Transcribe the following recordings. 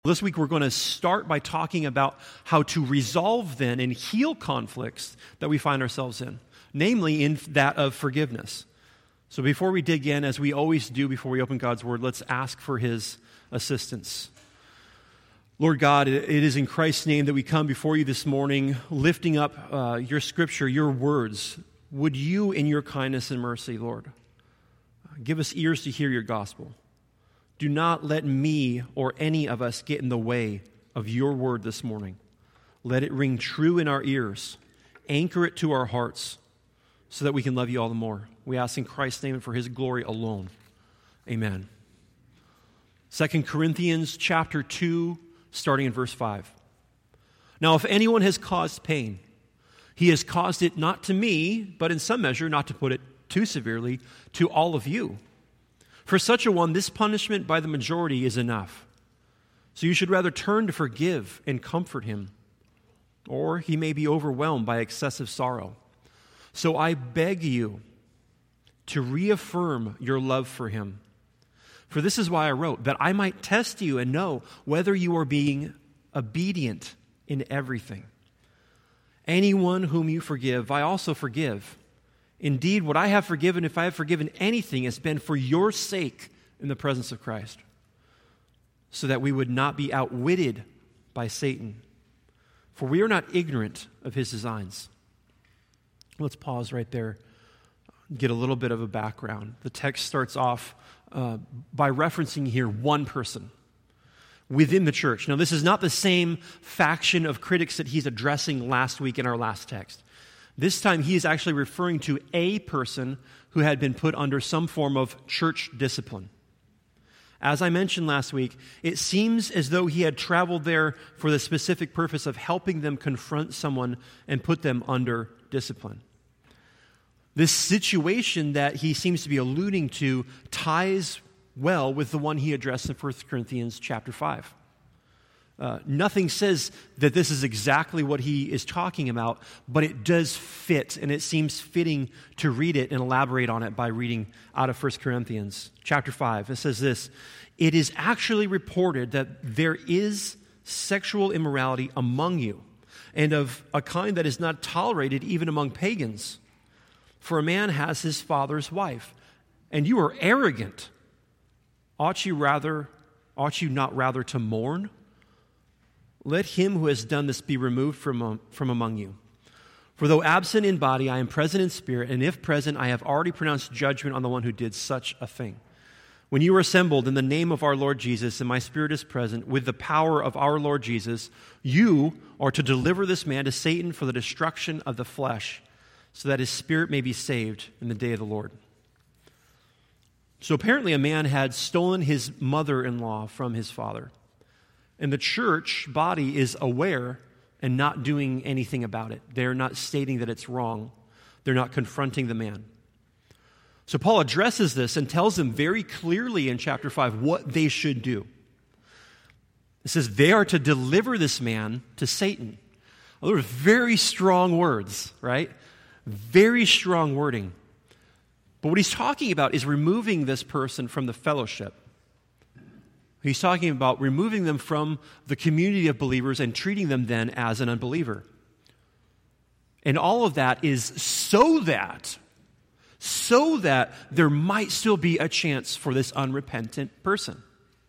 This week we're going to start by talking about how to resolve then and heal conflicts that we find ourselves in, namely in that of forgiveness. So before we dig in, as we always do before we open God's Word, let's ask for His assistance. Lord God, it is in Christ's name that we come before you this morning, lifting up your Scripture, your words. Would you, in your kindness and mercy, Lord, give us ears to hear your gospel. Do not let me or any of us get in the way of your word this morning. Let it ring true in our ears. Anchor it to our hearts so that we can love you all the more. We ask in Christ's name and for his glory alone. Amen. 2 Corinthians chapter 2, starting in verse 5. Now, if anyone has caused pain, he has caused it not to me, but in some measure, not to put it too severely, to all of you. For such a one, this punishment by the majority is enough. So you should rather turn to forgive and comfort him, or he may be overwhelmed by excessive sorrow. So I beg you to reaffirm your love for him. For this is why I wrote, that I might test you and know whether you are being obedient in everything. Anyone whom you forgive, I also forgive. Indeed, what I have forgiven, if I have forgiven anything, has been for your sake in the presence of Christ, so that we would not be outwitted by Satan. For we are not ignorant of his designs. Let's pause right there, get a little bit of a background. The text starts off by referencing here one person within the church. Now, this is not the same faction of critics that he's addressing last week in our last text. This time, he is actually referring to a person who had been put under some form of church discipline. As I mentioned last week, it seems as though he had traveled there for the specific purpose of helping them confront someone and put them under discipline. This situation that he seems to be alluding to ties well with the one he addressed in 1 Corinthians chapter 5. Nothing says that this is exactly what he is talking about, but it does fit, and it seems fitting to read it and elaborate on it by reading out of 1 Corinthians chapter 5. It says this, "It is actually reported that there is sexual immorality among you, and of a kind that is not tolerated even among pagans. For a man has his father's wife, and you are arrogant. Ought you not rather to mourn? Let him who has done this be removed from among you. For though absent in body, I am present in spirit, and if present, I have already pronounced judgment on the one who did such a thing. When you are assembled in the name of our Lord Jesus, and my spirit is present, with the power of our Lord Jesus, you are to deliver this man to Satan for the destruction of the flesh, so that his spirit may be saved in the day of the Lord." So apparently a man had stolen his mother-in-law from his father. And the church body is aware and not doing anything about it. They're not stating that it's wrong. They're not confronting the man. So Paul addresses this and tells them very clearly in chapter 5 what they should do. It says they are to deliver this man to Satan. Well, those are very strong words, right? Very strong wording. But what he's talking about is removing this person from the fellowship. He's talking about removing them from the community of believers and treating them then as an unbeliever. And all of that is so that there might still be a chance for this unrepentant person.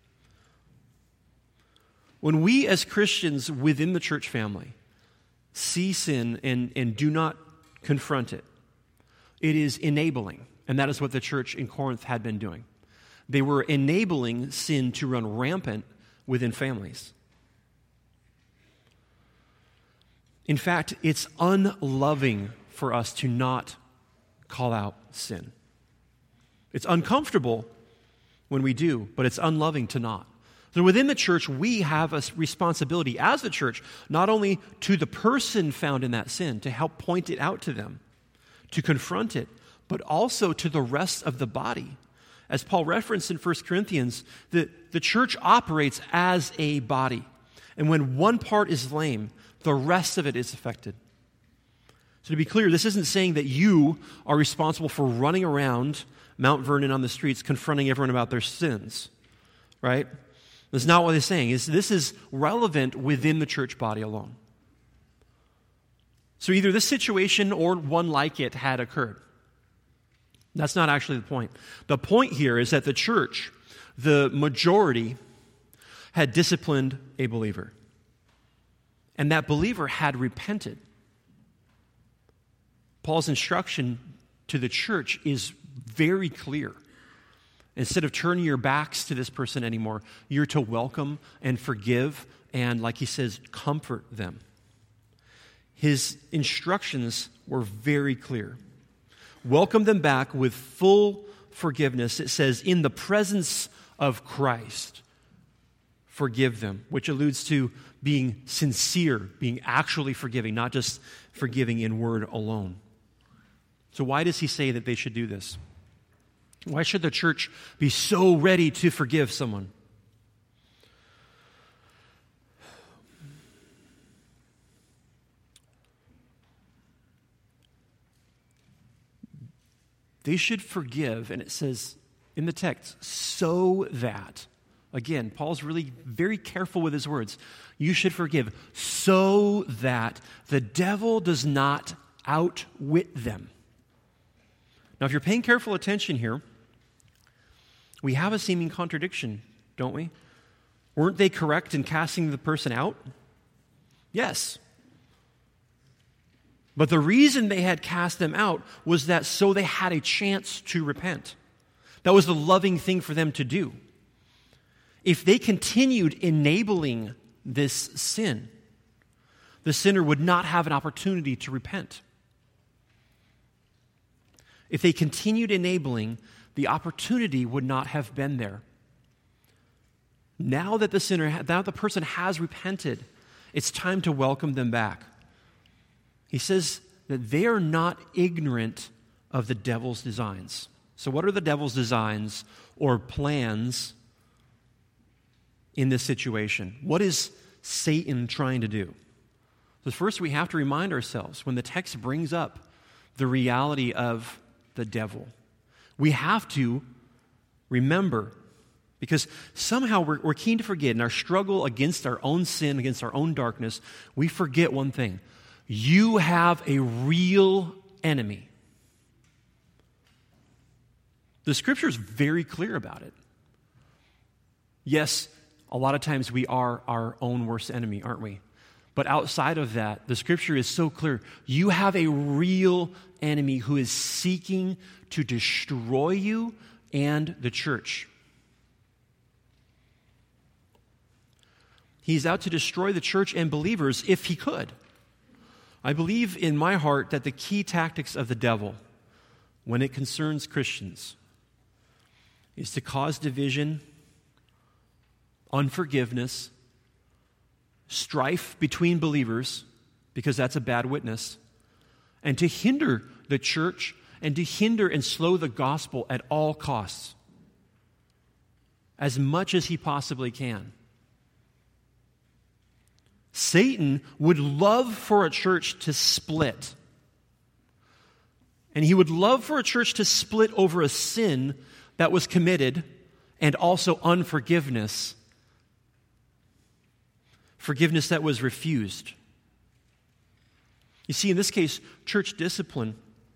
When we as Christians within the church family see sin and do not confront it, it is enabling. And that is what the church in Corinth had been doing. They were enabling sin to run rampant within families. In fact, it's unloving for us to not call out sin. It's uncomfortable when we do, but it's unloving to not. So within the church, we have a responsibility as the church, not only to the person found in that sin, to help point it out to them, to confront it, but also to the rest of the body. As Paul referenced in 1 Corinthians, the church operates as a body. And when one part is lame, the rest of it is affected. So to be clear, this isn't saying that you are responsible for running around Mount Vernon on the streets confronting everyone about their sins, right? That's not what he's saying. This is relevant within the church body alone. So either this situation or one like it had occurred. That's not actually the point. The point here is that the church, the majority, had disciplined a believer. And that believer had repented. Paul's instruction to the church is very clear. Instead of turning your backs to this person anymore, you're to welcome and forgive and, like he says, comfort them. His instructions were very clear. Welcome them back with full forgiveness. It says, in the presence of Christ, forgive them, which alludes to being sincere, being actually forgiving, not just forgiving in word alone. So why does he say that they should do this? Why should the church be so ready to forgive someone? They should forgive, and it says in the text, so that, again, Paul's really very careful with his words. You should forgive so that the devil does not outwit them. Now, if you're paying careful attention here, we have a seeming contradiction, don't we? Weren't they correct in casting the person out? Yes. But the reason they had cast them out was that so they had a chance to repent. That was the loving thing for them to do. If they continued enabling this sin, the sinner would not have an opportunity to repent. If they continued enabling, the opportunity would not have been there. Now that the person has repented, it's time to welcome them back. He says that they are not ignorant of the devil's designs. So what are the devil's designs or plans in this situation? What is Satan trying to do? So first we have to remind ourselves when the text brings up the reality of the devil, we have to remember, because somehow we're keen to forget in our struggle against our own sin, against our own darkness, we forget one thing. You have a real enemy. The Scripture is very clear about it. Yes, a lot of times we are our own worst enemy, aren't we? But outside of that, the Scripture is so clear. You have a real enemy who is seeking to destroy you and the church. He's out to destroy the church and believers if he could. I believe in my heart that the key tactics of the devil, when it concerns Christians, is to cause division, unforgiveness, strife between believers, because that's a bad witness, and to hinder the church and to hinder and slow the gospel at all costs, as much as he possibly can. Satan would love for a church to split. And he would love for a church to split over a sin that was committed and also unforgiveness. Forgiveness that was refused. You see, in this case, church discipline,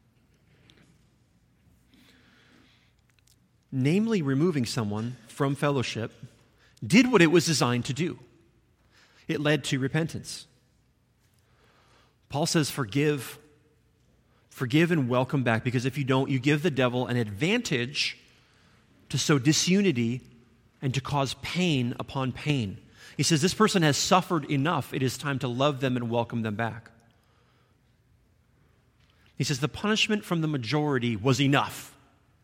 namely removing someone from fellowship, did what it was designed to do. It led to repentance. Paul says, forgive and welcome back, because if you don't, you give the devil an advantage to sow disunity and to cause pain upon pain. He says, this person has suffered enough. It is time to love them and welcome them back. He says, the punishment from the majority was enough.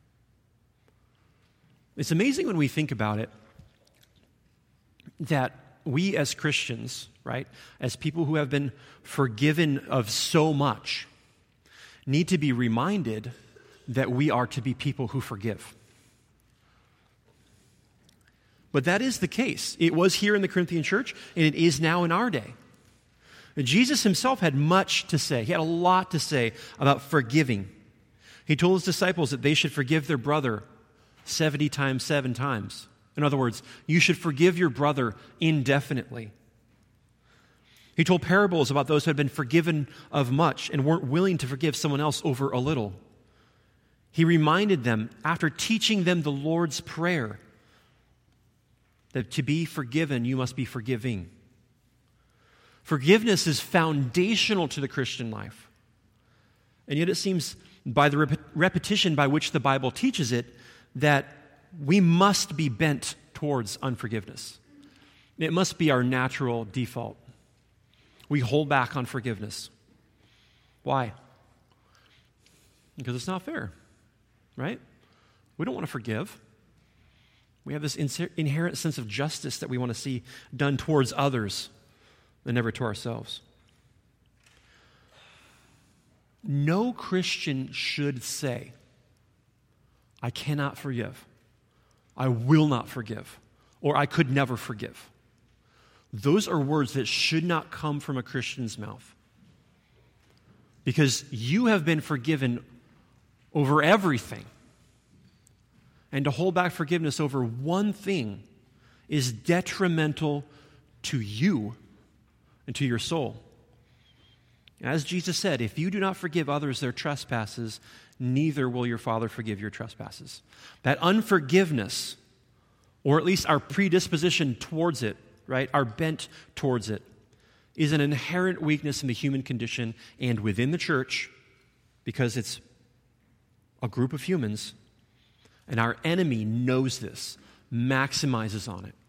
It's amazing when we think about it that we as Christians, right, as people who have been forgiven of so much, need to be reminded that we are to be people who forgive. But that is the case. It was here in the Corinthian church, and it is now in our day. And Jesus himself had much to say. He had a lot to say about forgiving. He told his disciples that they should forgive their brother 70 times, 7 times. In other words, you should forgive your brother indefinitely. He told parables about those who had been forgiven of much and weren't willing to forgive someone else over a little. He reminded them, after teaching them the Lord's Prayer, that to be forgiven, you must be forgiving. Forgiveness is foundational to the Christian life. And yet it seems, by the repetition by which the Bible teaches it, that we must be bent towards unforgiveness. It must be our natural default. We hold back on forgiveness. Why? Because it's not fair, right? We don't want to forgive. We have this inherent sense of justice that we want to see done towards others and never to ourselves. No Christian should say, I cannot forgive, I will not forgive, or I could never forgive. Those are words that should not come from a Christian's mouth. Because you have been forgiven over everything. And to hold back forgiveness over one thing is detrimental to you and to your soul. As Jesus said, if you do not forgive others their trespasses, neither will your Father forgive your trespasses. That unforgiveness, or at least our predisposition towards it, right, our bent towards it, is an inherent weakness in the human condition and within the church, because it's a group of humans, and our enemy knows this, maximizes on it.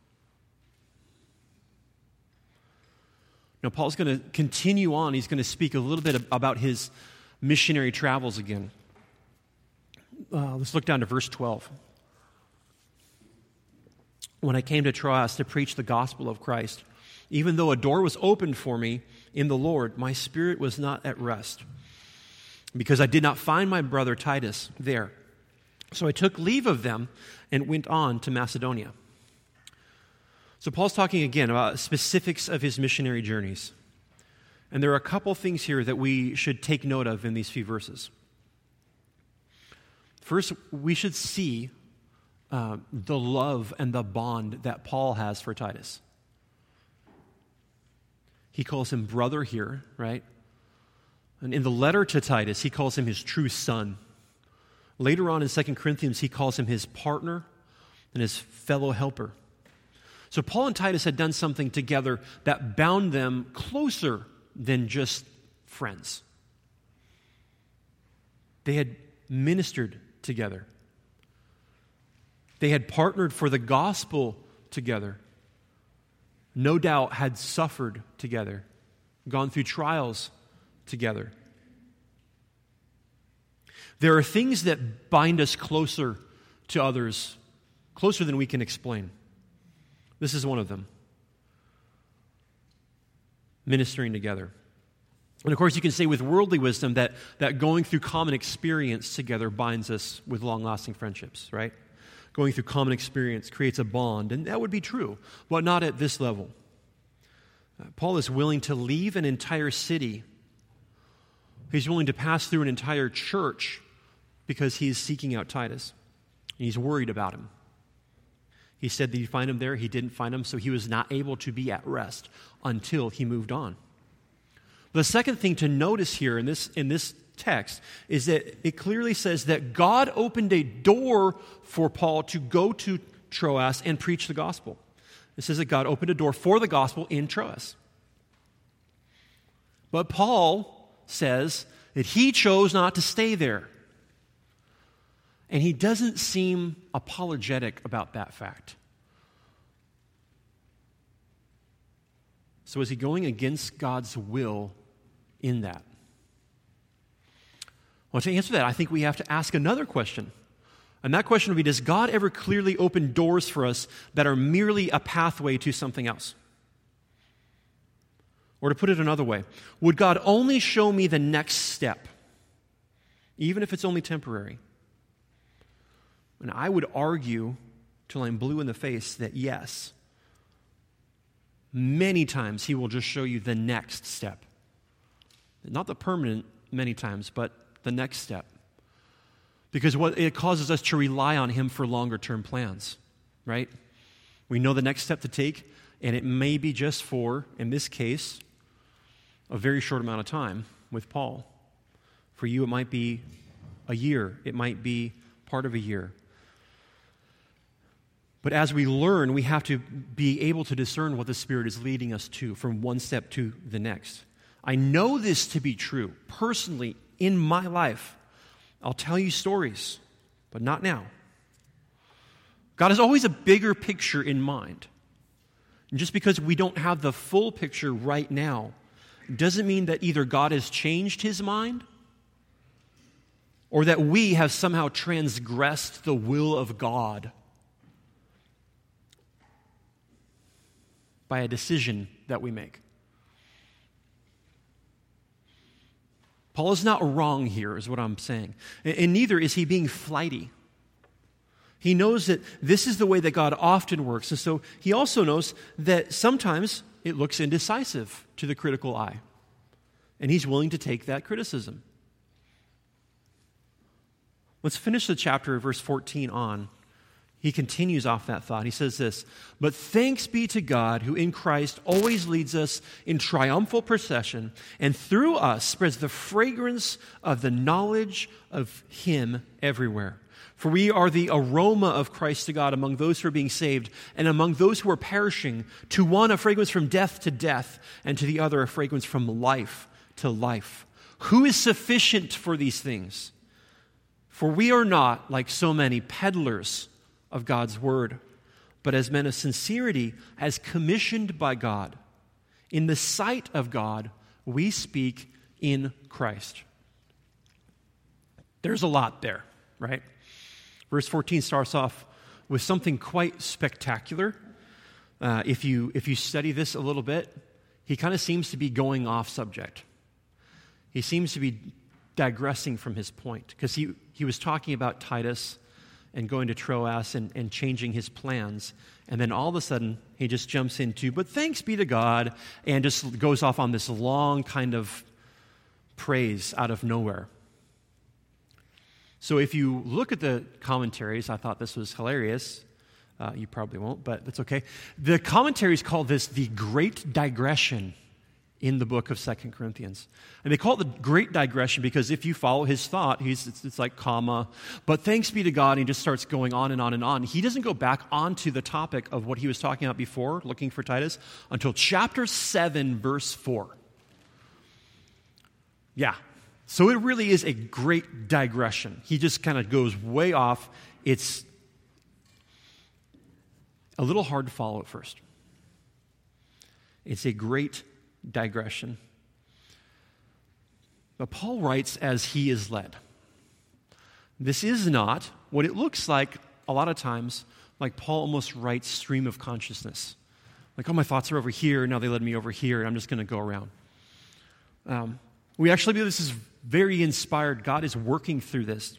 Now, Paul's going to continue on. He's going to speak a little bit about his missionary travels again. Let's look down to verse 12. When I came to Troas to preach the gospel of Christ, even though a door was opened for me in the Lord, my spirit was not at rest, because I did not find my brother Titus there. So I took leave of them and went on to Macedonia. So Paul's talking again about specifics of his missionary journeys. And there are a couple things here that we should take note of in these few verses. First, we should see the love and the bond that Paul has for Titus. He calls him brother here, right? And in the letter to Titus, he calls him his true son. Later on in 2 Corinthians, he calls him his partner and his fellow helper. So Paul and Titus had done something together that bound them closer than just friends. They had ministered together. They had partnered for the gospel together. No doubt had suffered together, gone through trials together. There are things that bind us closer to others, closer than we can explain. This is one of them. Ministering together. And of course, you can say with worldly wisdom that going through common experience together binds us with long-lasting friendships, right? Going through common experience creates a bond, and that would be true, but not at this level. Paul is willing to leave an entire city. He's willing to pass through an entire church because he's seeking out Titus. He's worried about him. He said that he'd find him there. He didn't find him, so he was not able to be at rest until he moved on. The second thing to notice here in this text is that it clearly says that God opened a door for Paul to go to Troas and preach the gospel. It says that God opened a door for the gospel in Troas. But Paul says that he chose not to stay there. And he doesn't seem apologetic about that fact. So is he going against God's will in that? Well, to answer that, I think we have to ask another question. And that question would be, does God ever clearly open doors for us that are merely a pathway to something else? Or to put it another way, would God only show me the next step, even if it's only temporary? And I would argue, till I'm blue in the face, that yes, many times he will just show you the next step. Not the permanent many times, but the next step. Because it causes us to rely on him for longer term plans, right? We know the next step to take, and it may be just for, in this case, a very short amount of time with Paul. For you, it might be a year. It might be part of a year. But as we learn, we have to be able to discern what the Spirit is leading us to from one step to the next. I know this to be true. Personally, in my life, I'll tell you stories, but not now. God has always a bigger picture in mind. And just because we don't have the full picture right now doesn't mean that either God has changed his mind or that we have somehow transgressed the will of God by a decision that we make. Paul is not wrong here, is what I'm saying. And neither is he being flighty. He knows that this is the way that God often works. And so he also knows that sometimes it looks indecisive to the critical eye. And he's willing to take that criticism. Let's finish the chapter, verse 14 on. He continues off that thought. He says this, "But thanks be to God who in Christ always leads us in triumphal procession and through us spreads the fragrance of the knowledge of him everywhere. For we are the aroma of Christ to God among those who are being saved and among those who are perishing, to one a fragrance from death to death and to the other a fragrance from life to life. Who is sufficient for these things? For we are not, like so many, peddlers of God's word, but as men of sincerity, as commissioned by God. In the sight of God, we speak in Christ." There's a lot there, right? Verse 14 starts off with something quite spectacular. If you study this a little bit, he kind of seems to be going off subject. He seems to be digressing from his point, because he was talking about Titus and going to Troas and changing his plans. And then all of a sudden, he just jumps into, "But thanks be to God," and just goes off on this long kind of praise out of nowhere. So if you look at the commentaries, I thought this was hilarious. You probably won't, but that's okay. The commentaries call this the Great Digression in the book of 2 Corinthians. And they call it the Great Digression because if you follow his thought, it's like comma, "But thanks be to God," and he just starts going on and on and on. He doesn't go back onto the topic of what he was talking about before, looking for Titus, until chapter 7, verse 4. Yeah. So it really is a great digression. He just kind of goes way off. It's a little hard to follow at first. It's a great digression. But Paul writes as he is led. This is not what it looks like a lot of times, like Paul almost writes stream of consciousness. Like, oh, my thoughts are over here, now they led me over here, and I'm just going to go around. We actually believe this is very inspired. God is working through this.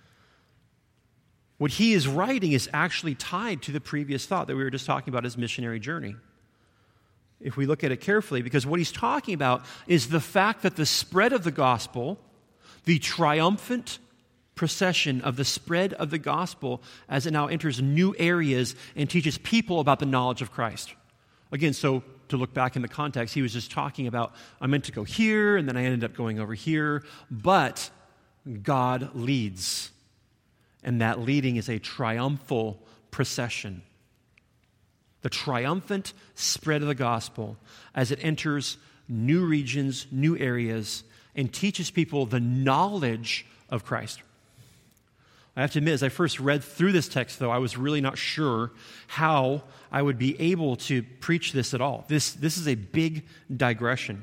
What he is writing is actually tied to the previous thought that we were just talking about, his missionary journey. If we look at it carefully, because what he's talking about is the fact that the spread of the gospel, the triumphant procession of the spread of the gospel as it now enters new areas and teaches people about the knowledge of Christ. Again, so to look back in the context, he was just talking about, I meant to go here, and then I ended up going over here, but God leads. And that leading is a triumphal procession. The triumphant spread of the gospel as it enters new regions, new areas, and teaches people the knowledge of Christ. I have to admit, as I first read through this text, though, I was really not sure how I would be able to preach this at all. This is a big digression.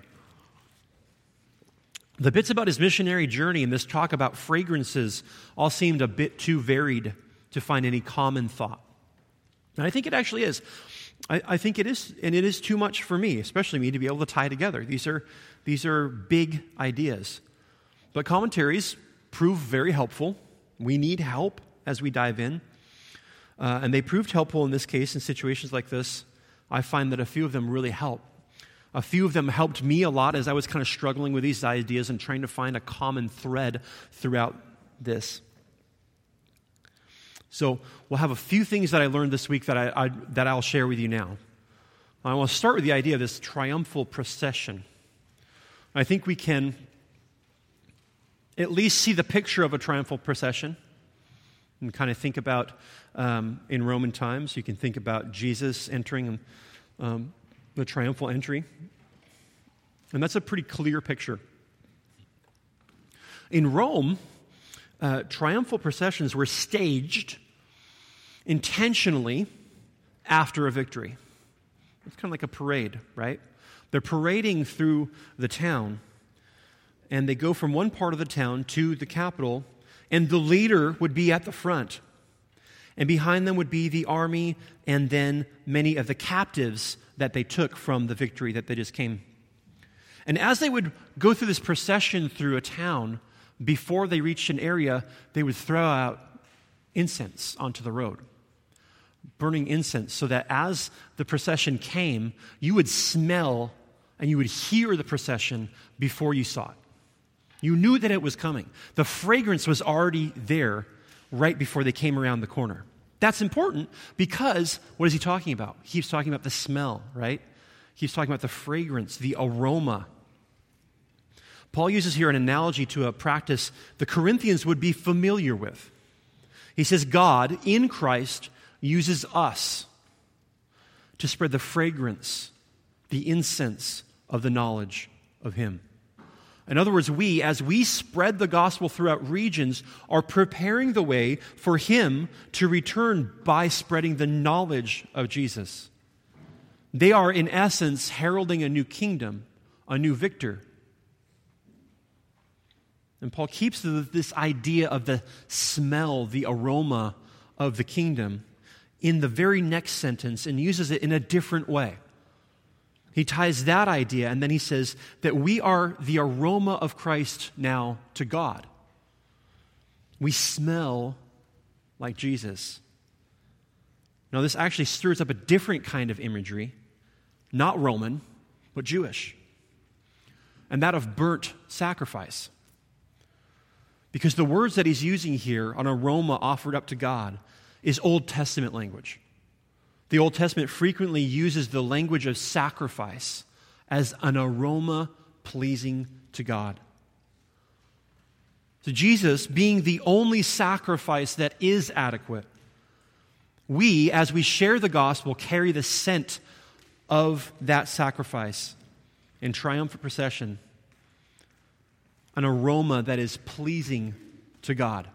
The bits about his missionary journey and this talk about fragrances all seemed a bit too varied to find any common thought. And I think it actually is. I think it is, and it is too much for me, especially me, to be able to tie together. These are big ideas. But commentaries prove very helpful. We need help as we dive in. And they proved helpful in this case in situations like this. I find that a few of them really help. A few of them helped me a lot as I was kind of struggling with these ideas and trying to find a common thread throughout this. So we'll have a few things that I learned this week that I'll share with you now. I want to start with the idea of this triumphal procession. I think we can at least see the picture of a triumphal procession and kind of think about, in Roman times, you can think about Jesus entering the triumphal entry. And that's a pretty clear picture. In Rome, triumphal processions were staged intentionally after a victory. It's kind of like a parade, right? They're parading through the town, and they go from one part of the town to the capital, and the leader would be at the front. And behind them would be the army and then many of the captives that they took from the victory that they just came. And as they would go through this procession through a town, before they reached an area, they would throw out incense onto the road, burning incense, so that as the procession came, you would smell and you would hear the procession before you saw it. You knew that it was coming. The fragrance was already there right before they came around the corner. That's important because what is he talking about? He's talking about the smell, right? He's talking about the fragrance, the aroma. Paul uses here an analogy to a practice the Corinthians would be familiar with. He says God, in Christ, uses us to spread the fragrance, the incense of the knowledge of Him. In other words, we, as we spread the gospel throughout regions, are preparing the way for Him to return by spreading the knowledge of Jesus. They are, in essence, heralding a new kingdom, a new victor. And Paul keeps this idea of the smell, the aroma of the kingdom in the very next sentence and uses it in a different way. He ties that idea, and then he says that we are the aroma of Christ now to God. We smell like Jesus. Now, this actually stirs up a different kind of imagery, not Roman, but Jewish, and that of burnt sacrifice. Because the words that he's using here, an aroma offered up to God, is Old Testament language. The Old Testament frequently uses the language of sacrifice as an aroma pleasing to God. So Jesus, being the only sacrifice that is adequate, we, as we share the gospel, carry the scent of that sacrifice in triumphant procession, an aroma that is pleasing to God.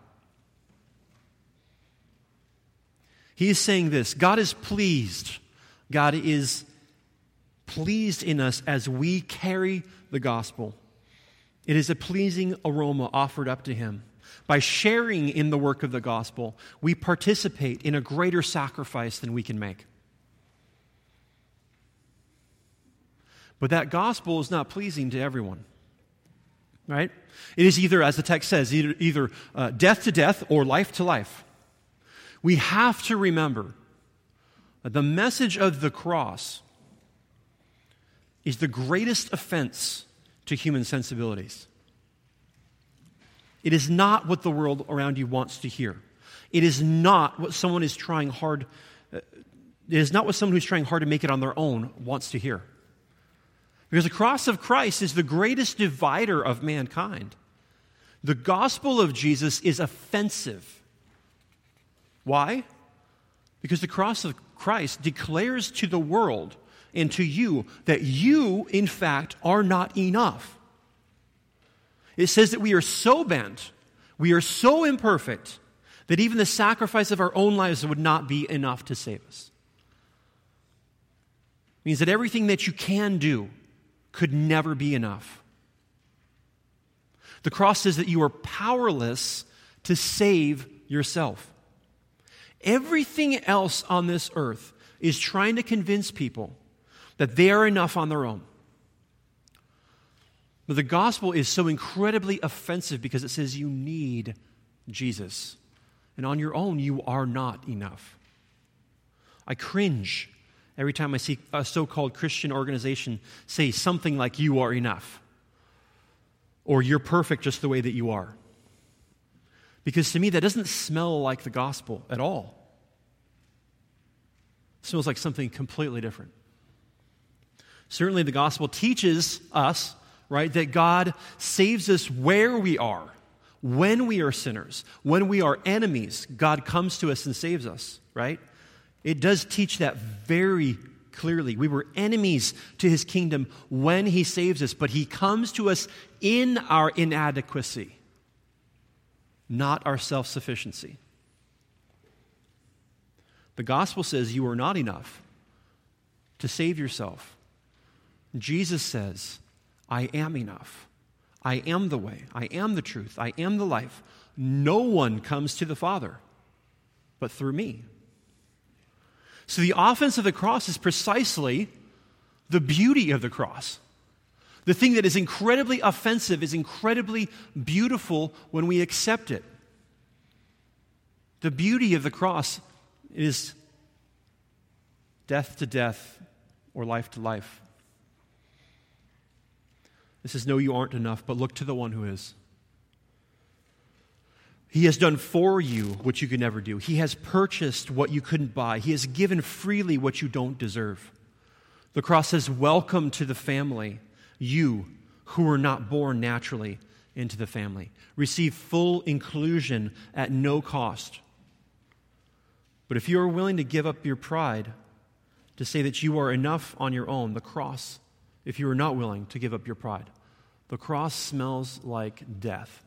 He is saying this: God is pleased. God is pleased in us as we carry the gospel. It is a pleasing aroma offered up to Him. By sharing in the work of the gospel, we participate in a greater sacrifice than we can make. But that gospel is not pleasing to everyone. Right? It is either, as the text says, either death to death or life to life. We have to remember that the message of the cross is the greatest offense to human sensibilities. It is not what the world around you wants to hear. It is not what someone is trying hard. It is not what someone who's trying hard to make it on their own wants to hear. Because the cross of Christ is the greatest divider of mankind. The gospel of Jesus is offensive. Why? Because the cross of Christ declares to the world and to you that you, in fact, are not enough. It says that we are so bent, we are so imperfect, that even the sacrifice of our own lives would not be enough to save us. It means that everything that you can do could never be enough. The cross says that you are powerless to save yourself. Everything else on this earth is trying to convince people that they are enough on their own. But the gospel is so incredibly offensive because it says you need Jesus. And on your own, you are not enough. I cringe every time I see a so-called Christian organization say something like, "You are enough," or "You're perfect just the way that you are." Because to me, that doesn't smell like the gospel at all. It smells like something completely different. Certainly the gospel teaches us, right, that God saves us where we are, when we are sinners, when we are enemies. God comes to us and saves us, right? It does teach that very clearly. We were enemies to his kingdom when he saves us, but he comes to us in our inadequacy, not our self-sufficiency. The gospel says you are not enough to save yourself. Jesus says, I am enough. I am the way. I am the truth. I am the life. No one comes to the Father but through me. So the offense of the cross is precisely the beauty of the cross. The thing that is incredibly offensive is incredibly beautiful when we accept it. The beauty of the cross is death to death or life to life. This is no, you aren't enough, but look to the one who is. He has done for you what you could never do. He has purchased what you couldn't buy. He has given freely what you don't deserve. The cross says, welcome to the family, you who were not born naturally into the family. Receive full inclusion at no cost. But if you are willing to give up your pride, to say that you are enough on your own, the cross, if you are not willing to give up your pride, the cross smells like death.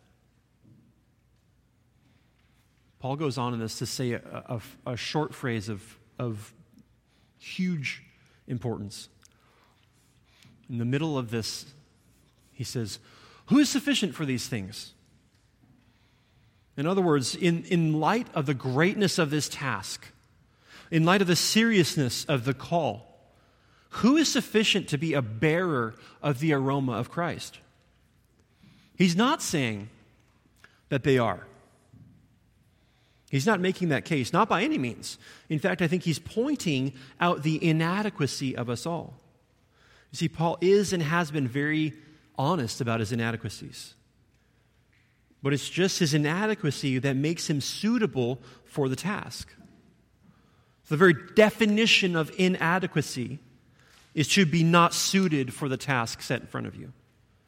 Paul goes on in this to say a short phrase of huge importance. In the middle of this, he says, who is sufficient for these things? In other words, in light of the greatness of this task, in light of the seriousness of the call, who is sufficient to be a bearer of the aroma of Christ? He's not saying that they are. He's not making that case, not by any means. In fact, I think he's pointing out the inadequacy of us all. You see, Paul is and has been very honest about his inadequacies. But it's just his inadequacy that makes him suitable for the task. The very definition of inadequacy is to be not suited for the task set in front of you.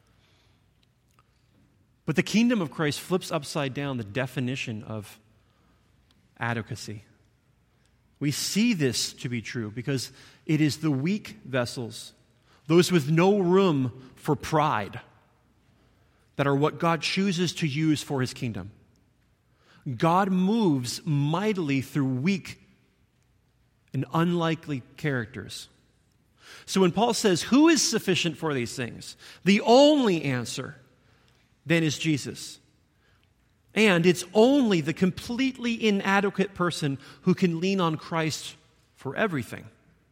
But the kingdom of Christ flips upside down the definition of adequacy. We see this to be true because it is the weak vessels, those with no room for pride, that are what God chooses to use for his kingdom. God moves mightily through weak and unlikely characters. So when Paul says, who is sufficient for these things? The only answer then is Jesus. And it's only the completely inadequate person who can lean on Christ for everything.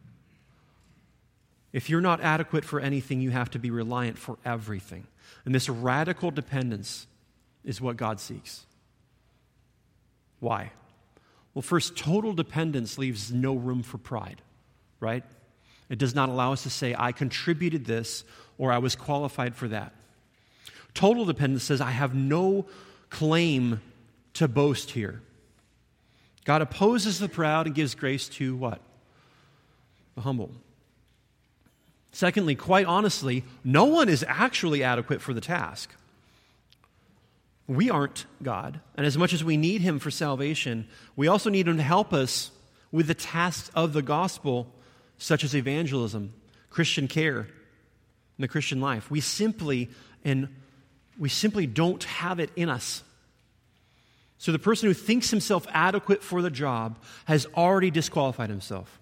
If you're not adequate for anything, you have to be reliant for everything. And this radical dependence is what God seeks. Why? Well, first, total dependence leaves no room for pride, right? It does not allow us to say, I contributed this or I was qualified for that. Total dependence says, I have no claim to boast here. God opposes the proud and gives grace to what? The humble. Secondly, quite honestly, no one is actually adequate for the task. We aren't God, and as much as we need him for salvation, we also need him to help us with the tasks of the gospel, such as evangelism, Christian care, and the Christian life. We simply don't have it in us. So the person who thinks himself adequate for the job has already disqualified himself.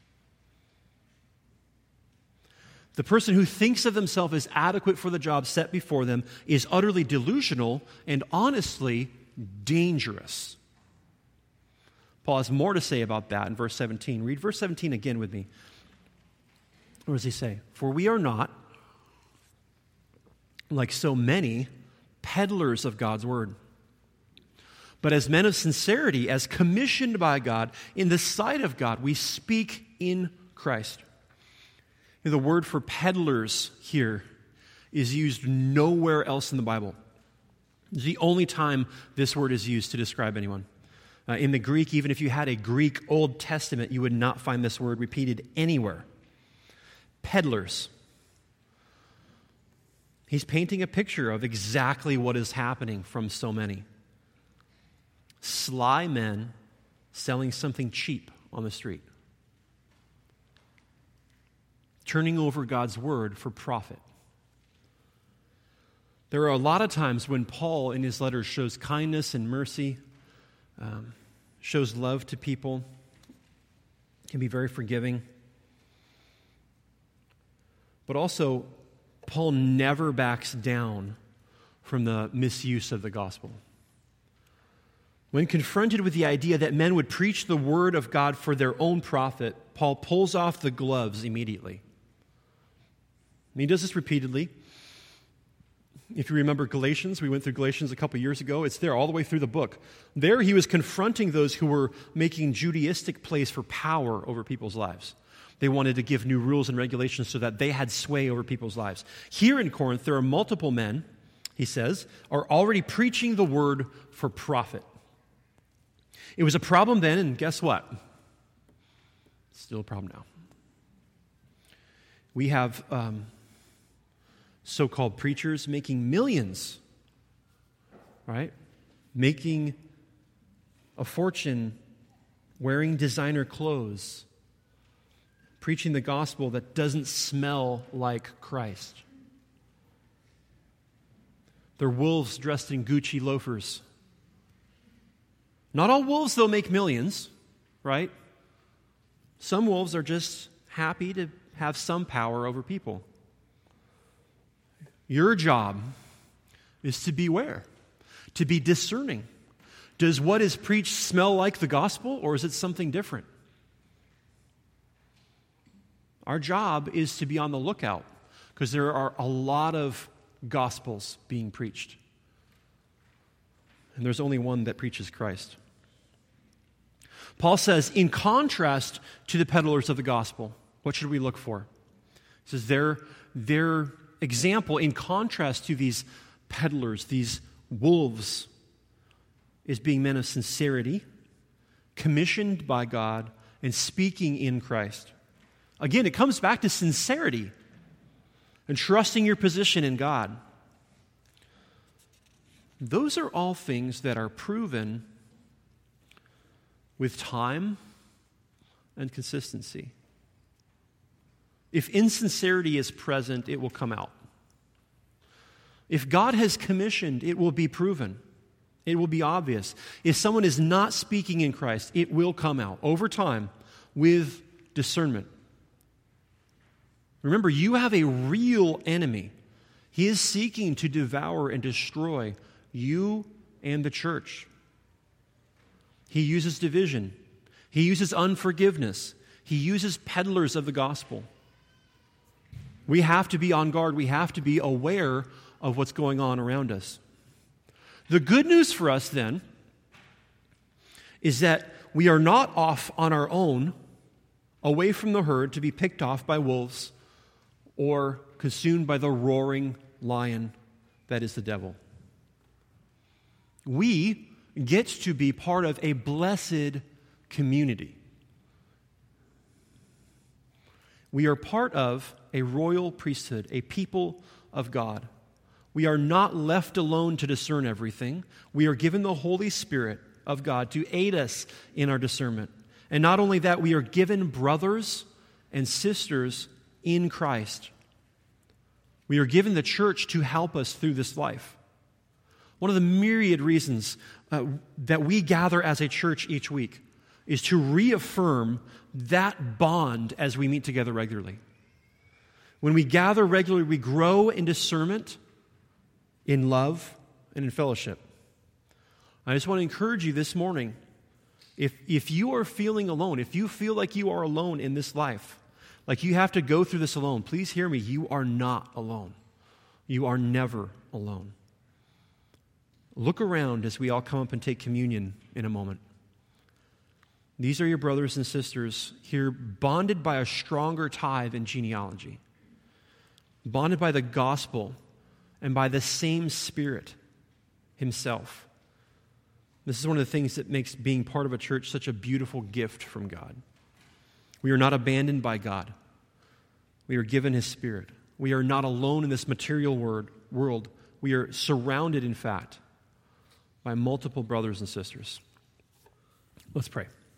The person who thinks of themselves as adequate for the job set before them is utterly delusional and honestly dangerous. Paul has more to say about that in verse 17. Read verse 17 again with me. What does he say? For we are not, like so many, peddlers of God's word, but as men of sincerity, as commissioned by God, in the sight of God, we speak in Christ. The word for peddlers here is used nowhere else in the Bible. It's the only time this word is used to describe anyone. In the Greek, even if you had a Greek Old Testament, you would not find this word repeated anywhere. Peddlers. He's painting a picture of exactly what is happening from so many. Sly men selling something cheap on the street. Turning over God's word for profit. There are a lot of times when Paul in his letters shows kindness and mercy, shows love to people, can be very forgiving. But also, Paul never backs down from the misuse of the gospel. When confronted with the idea that men would preach the word of God for their own profit, Paul pulls off the gloves immediately. And he does this repeatedly. If you remember Galatians, we went through Galatians a couple years ago. It's there all the way through the book. There he was confronting those who were making Judaistic plays for power over people's lives. They wanted to give new rules and regulations so that they had sway over people's lives. Here in Corinth, there are multiple men, he says, are already preaching the word for profit. It was a problem then, and guess what? It's still a problem now. We have so-called preachers making millions, right? Making a fortune, wearing designer clothes, preaching the gospel that doesn't smell like Christ. They're wolves dressed in Gucci loafers. Not all wolves, though, make millions, right? Some wolves are just happy to have some power over people. Your job is to beware, to be discerning. Does what is preached smell like the gospel, or is it something different? Our job is to be on the lookout, because there are a lot of gospels being preached. And there's only one that preaches Christ. Paul says, in contrast to the peddlers of the gospel, what should we look for? He says their example, in contrast to these peddlers, these wolves, is being men of sincerity, commissioned by God, and speaking in Christ. Again, it comes back to sincerity and trusting your position in God. Those are all things that are proven with time and consistency. If insincerity is present, it will come out. If God has commissioned, it will be proven. It will be obvious. If someone is not speaking in Christ, it will come out over time with discernment. Remember, you have a real enemy. He is seeking to devour and destroy you and the church. He uses division. He uses unforgiveness. He uses peddlers of the gospel. We have to be on guard. We have to be aware of what's going on around us. The good news for us then is that we are not off on our own, away from the herd, to be picked off by wolves or consumed by the roaring lion that is the devil. We get to be part of a blessed community. We are part of a royal priesthood, a people of God. We are not left alone to discern everything. We are given the Holy Spirit of God to aid us in our discernment. And not only that, we are given brothers and sisters in Christ. We are given the church to help us through this life. One of the myriad reasons that we gather as a church each week is to reaffirm that bond as we meet together regularly. When we gather regularly, we grow in discernment, in love, and in fellowship. I just want to encourage you this morning, if you are feeling alone, if you feel like you are alone in this life, like you have to go through this alone, please hear me, you are not alone. You are never alone. Look around as we all come up and take communion in a moment. These are your brothers and sisters here, bonded by a stronger tie than genealogy, bonded by the gospel and by the same Spirit, himself. This is one of the things that makes being part of a church such a beautiful gift from God. We are not abandoned by God. We are given his Spirit. We are not alone in this material world. We are surrounded, in fact, by multiple brothers and sisters. Let's pray.